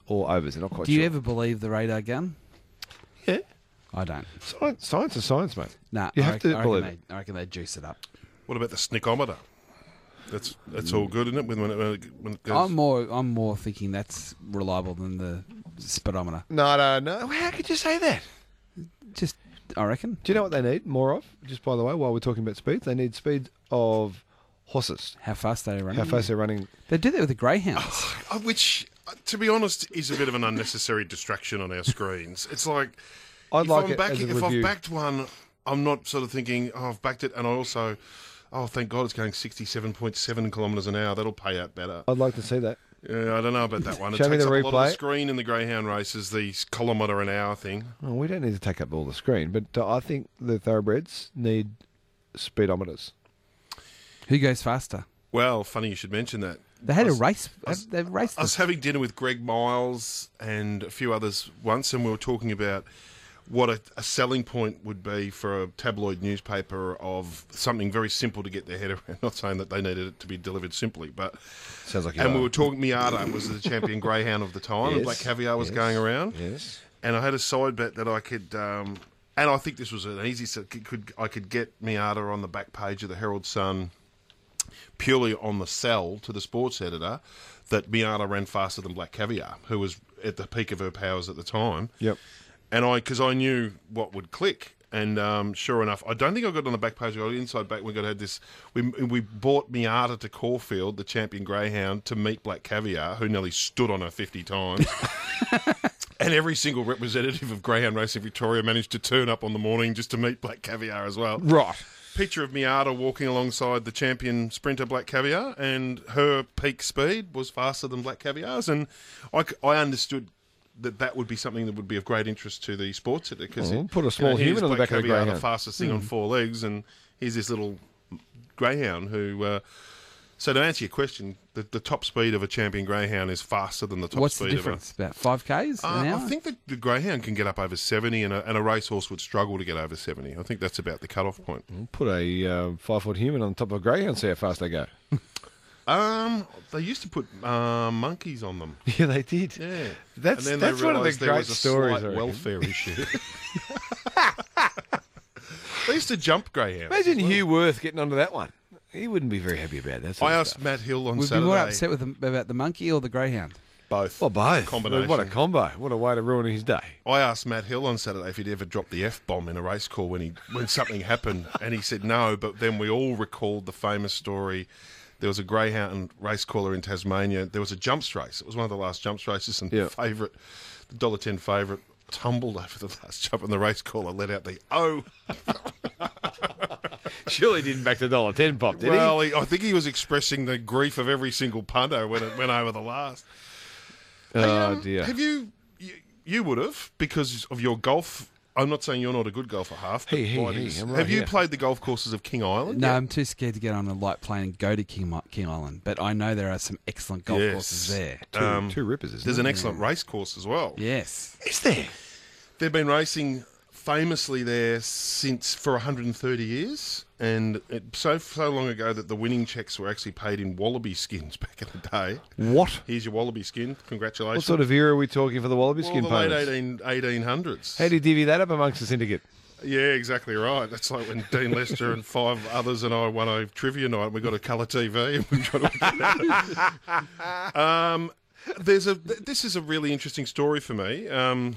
or overs. They're not quite Do sure. you ever believe the radar gun? Yeah. I don't. Science is science, mate. No, You have to believe it. I reckon they juice it up. What about the snickometer? That's all good, isn't it? When it goes... I'm more thinking that's reliable than the speedometer. No. How could you say that? Just, I reckon. Do you know what they need more of? Just by the way, while we're talking about speeds, they need speeds of horses. How fast they're running. How fast they're running. They do that with the greyhounds. Which, to be honest, is a bit of an unnecessary distraction on our screens. It's like, I'd like it as a if review. I've backed one, I'm not sort of thinking, I've backed it, and I also, thank God it's going 67.7 kilometres an hour. That'll pay out better. I'd like to see that. Yeah, I don't know about that one. Show it me takes the up a lot of replay. the screen in the greyhound races, the kilometre an hour thing. Well, we don't need to take up all the screen, but I think the thoroughbreds need speedometers. Who goes faster? Well, funny you should mention that. They had a race. They've raced I was this. having dinner with Greg Miles and a few others once, and we were talking about what a selling point would be for a tabloid newspaper of something very simple to get their head around. Not saying that they needed it to be delivered simply, but... Sounds like you And are. we were talking, Miata was the champion greyhound of the time, and Yes, Black Caviar was yes, going around. Yes. And I had a side bet that I could... and I think this was an easy... I could get Miata on the back page of the Herald Sun purely on the sell to the sports editor that Miata ran faster than Black Caviar, who was at the peak of her powers at the time. Yep. And because I knew what would click, and sure enough, I don't think I got on the back page. I got inside back. We had this. We bought Miata to Caulfield, the champion greyhound, to meet Black Caviar, who nearly stood on her 50 times. And every single representative of greyhound racing Victoria managed to turn up on the morning just to meet Black Caviar as well. Right. Picture of Miata walking alongside the champion sprinter Black Caviar, and her peak speed was faster than Black Caviar's, and I understood that would be something that would be of great interest to the sports editor, because put a small human on the back of the Caviar, greyhound. the fastest thing on four legs, and here's this little greyhound who. So to answer your question, the top speed of a champion greyhound is faster than the top What's speed the difference? About 5Ks an hour? I think that the greyhound can get up over 70, and a racehorse would struggle to get over 70. I think that's about the cut-off point. Put a 5-foot human on top of a greyhound, see how fast they go. They used to put monkeys on them. Yeah, they did. Yeah, That's and then one they of the realised there great was a stories. slight I reckon. welfare issue. They used to jump greyhounds. Imagine as well. Hugh Worth getting onto that one. He wouldn't be very happy about that. Sort I of asked stuff. Matt Hill on Would be Saturday. more upset with about the monkey or the greyhound? Both. Well, both. Combination. What a combo. What a way to ruin his day. I asked Matt Hill on Saturday if he'd ever dropped the F-bomb in a race call when something happened, and he said no, but then we all recalled the famous story. There was a greyhound race caller in Tasmania. There was a jumps race. It was one of the last jumps races, and Yeah. the $1.10 favourite tumbled over the last jump, and the race caller let out the "oh." Surely didn't back the $1.10 pop, did Well, I think he was expressing the grief of every single punter when it went over the last. he? Oh, dear. Have you would have, because of your golf. I'm not saying you're not a good golfer, half. But He, Whitey's- I'm right have you here. played the golf courses of King Island? No, yet? I'm too scared to get on a light plane and go to King Island. But I know there are some excellent golf Yes. courses there. Two rippers, isn't There's there? an excellent race course as well. Yes. Is there? They've been racing famously there for 130 years, and so long ago that the winning checks were actually paid in wallaby skins back in the day. What? Here's your wallaby skin. Congratulations. What sort of era are we talking for the Wallaby well, skin the late payments? 1800s. How do you divvy that up amongst the syndicate? Yeah, exactly right. That's like when Dean Lester and 5 others and I won a trivia night, and we got a colour TV, and we tried to this is a really interesting story for me.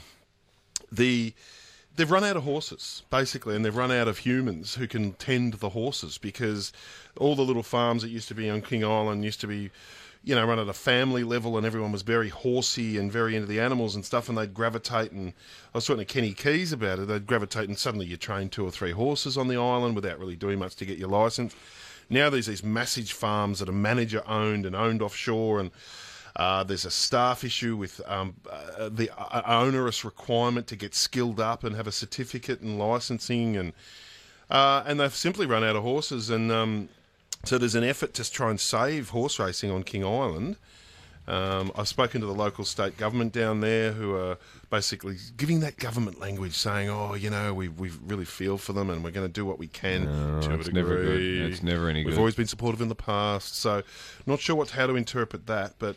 They've run out of horses, basically, and they've run out of humans who can tend the horses, because all the little farms that used to be on King Island used to be, run at a family level, and everyone was very horsey and very into the animals and stuff, and they'd gravitate, and I was talking to Kenny Keys about it, they'd gravitate, and suddenly you train 2 or 3 horses on the island without really doing much to get your licence. Now there's these massive farms that are manager-owned and owned offshore, and there's a staff issue with the onerous requirement to get skilled up and have a certificate and licensing, and they've simply run out of horses. And so there's an effort to try and save horse racing on King Island. I've spoken to the local state government down there, who are basically giving that government language, saying, we really feel for them and we're going to do what we can to a it's never degree. good. It's never any We've good. always been supportive in the past, so not sure how to interpret that, but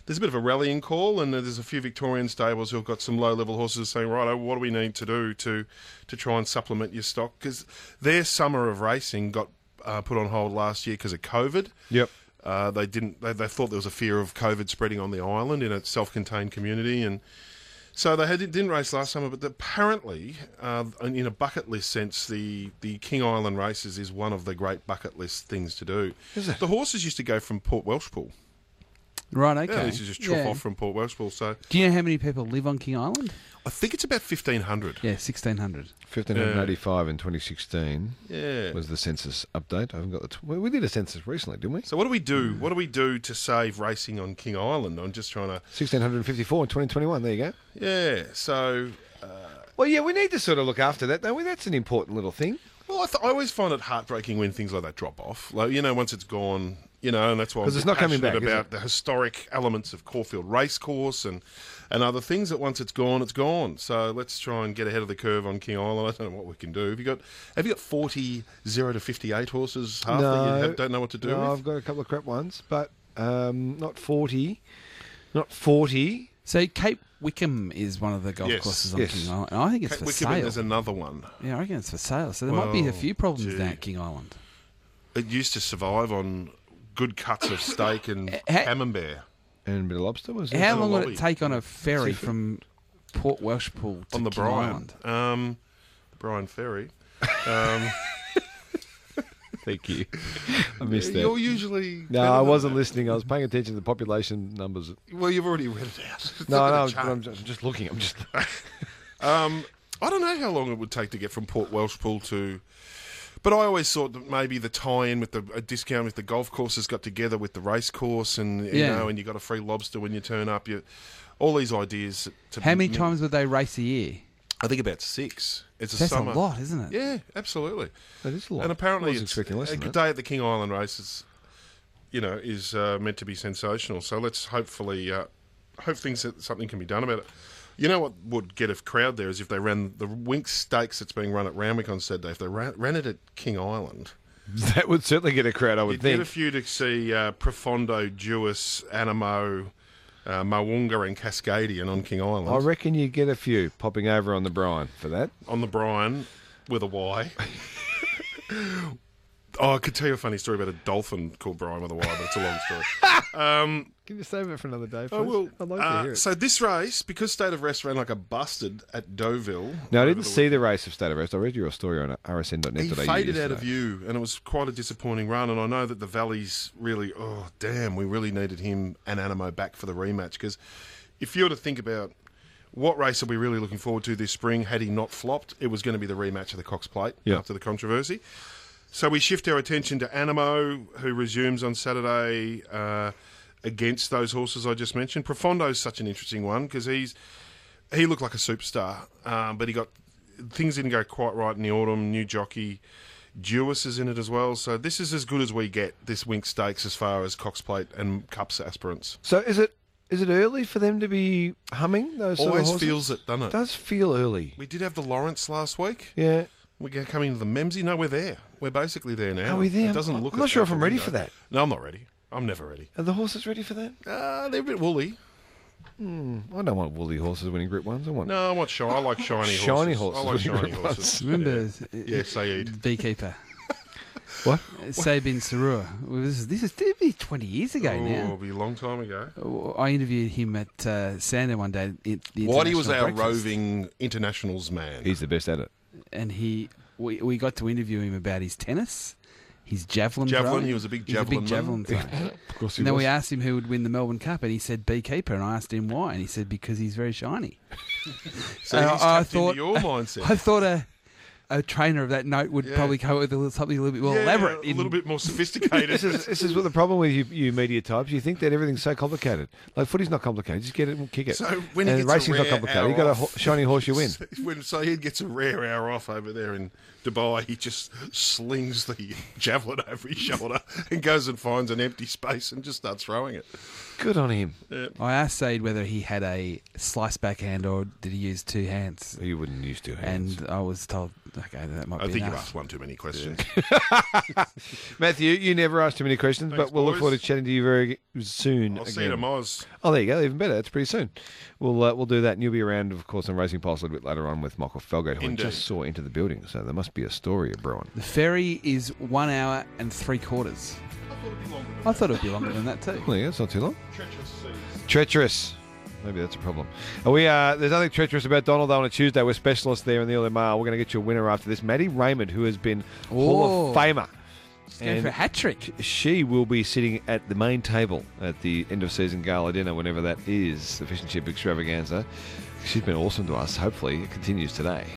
there's a bit of a rallying call, and there's a few Victorian stables who've got some low-level horses saying, right, what do we need to do to try and supplement your stock? Because their summer of racing got put on hold last year because of COVID. Yep. They thought there was a fear of COVID spreading on the island in a self-contained community, and so they didn't race last summer. But apparently, in a bucket list sense, the King Island races is one of the great bucket list things to do. Is it? The horses used to go from Port Welshpool. Right, okay. Yeah, they used to just chop off from Port Welshpool. So Do you know how many people live on King Island? I think it's about 1,500. Yeah, 1,600. 1,585 in 2016 Yeah. was the census update. I haven't got we did a census recently, didn't we? So what do we do? What do we do to save racing on King Island? I'm just trying to... 1,654 in 2021. There you go. Yeah, so... Well, yeah, we need to sort of look after that, don't we? That's an important little thing. Well, I always find it heartbreaking when things like that drop off. Like, once it's gone, and that's why I'm 'Cause it's not coming passionate back, is about it? the historic elements of Caulfield Racecourse and other things. That once it's gone, it's gone. So let's try and get ahead of the curve on King Island. I don't know what we can do. Have you got 40 0 to 58 horses half that you don't know what to do No, with? I've got a couple of crap ones, but not 40. Not 40. So Cape Wickham is one of the golf Yes. courses on Yes. King Island. And I think it's Cape for Wickham sale. is another one. Yeah, I reckon it's for sale. So there might be a Well, few problems gee. down at King Island. It used to survive on good cuts of steak and camembert. And a bit of lobster, was it? How a long would lobby. it take on a ferry Seafood? from Port Welshpool to On the King Brian. Island? Brian Ferry. Thank you. I missed that. You're usually... No, I wasn't listening. I was paying attention to the population numbers. Well, you've already read it out. It's No, not no, gonna change. I'm just looking. I don't know how long it would take to get from Port Welshpool to... But I always thought that maybe the tie-in with a discount with the golf courses got together with the race course and, and you got a free lobster when you turn up. All these ideas. How many times would they race a year? I think about 6. It's a That's summer. a lot, isn't it? Yeah, absolutely. That is a lot. And apparently I was it's expecting less a than good that. day at the King Island races, is meant to be sensational. So let's hopefully hope something can be done about it. You know what would get a crowd there is if they ran the Winx Stakes that's being run at Randwick on Saturday. If they ran it at King Island, That would certainly get a crowd, I would you'd think. get a few to see Profondo, Jewess, Animo, Mawunga and Cascadian on King Island. I reckon you get a few popping over on the Brian for that. On the Brian with a Y. I could tell you a funny story about a dolphin called Brian with a Y, but it's a long story. Can you save it for another day, please? I will. I'd like to hear it. So this race, because State of Rest ran like a bastard at Deauville. No, I over didn't the see the race of State of Rest. I read your story on rsn.net He today. faded out of view, and it was quite a disappointing run. And I know that the Valleys really, we really needed him and Animo back for the rematch. Because if you were to think about what race are we really looking forward to this spring, had he not flopped, it was going to be the rematch of the Cox Plate after the controversy. So we shift our attention to Animo, who resumes on Saturday against those horses I just mentioned. Profondo's such an interesting one because he looked like a superstar, but things didn't go quite right in the autumn. New jockey, Jewess is in it as well. So this is as good as we get, this Winx Stakes, as far as Cox Plate and Cups aspirants. So is it early for them to be humming those sort of Always horses? feels it, doesn't it? It does feel early. We did have the Lawrence last week. Yeah. We're coming to the Memsey. No, we're there. We're basically there now. Are we there? It doesn't look. I'm not it sure out if I'm the ready window. for that. No, I'm not ready. I'm never ready. Are the horses ready for that? They're a bit woolly. I don't want woolly horses winning Group 1s. I want No, I like shiny horses. shiny horses. I like shiny winning Group horses. 1s. Remember Yeah, Saeed. Beekeeper? What? Sabin Sarua. This is 20 years ago Oh, now. it'll be a long time ago. I interviewed him at Sando one day. At the Whitey was International our Breakfast, roving internationals man. He's the best at it. and we got to interview him about his tennis, his javelin. Javelin, he was a big javelin man. thrower. Of course he And then was. we asked him who would win the Melbourne Cup, and he said Beekeeper, and I asked him why, and he said because he's very shiny. So he's I tapped thought- into your mindset. I thought a trainer of that note would probably come up with something a little bit more elaborate. A little bit more sophisticated. This is what the problem with you media types. You think that everything's so complicated. Like footy's not complicated. Just get it and kick it. So when he and gets a racing's not rare complicated. hour You got a off- shiny horse, you win. When Saeed gets a rare hour off over there in Dubai, he just slings the javelin over his shoulder and goes and finds an empty space and just starts throwing it. Good on him. I asked Said whether he had a slice backhand or did he use two hands, You wouldn't use two hands. and I was told Okay, that might I be think you've enough. asked one too many questions. Matthew, you never ask too many questions, Thanks, but we'll look boys. forward to chatting to you very soon. I'll see you to again. Moz. Oh, there you go. Even better. That's pretty soon. We'll do that, and you'll be around, of course, on Racing Pulse a little bit later on with Michael Felgate, who I Indeed. just saw into the building. So there must be a story of brewing. The ferry is 1 hour and 3/4. I thought it would be longer than that too. Well, yeah, it's not too long. Treacherous seas. Treacherous. Maybe that's a problem. There's nothing treacherous about Donald though on a Tuesday. We're specialists there in the LMR. We're going to get you a winner after this. Maddie Raymond, who has been Hall of Famer. Going for a hat trick. She will be sitting at the main table at the end of season gala dinner, whenever that is, the Fish and Chip Extravaganza. She's been awesome to us. Hopefully it continues today.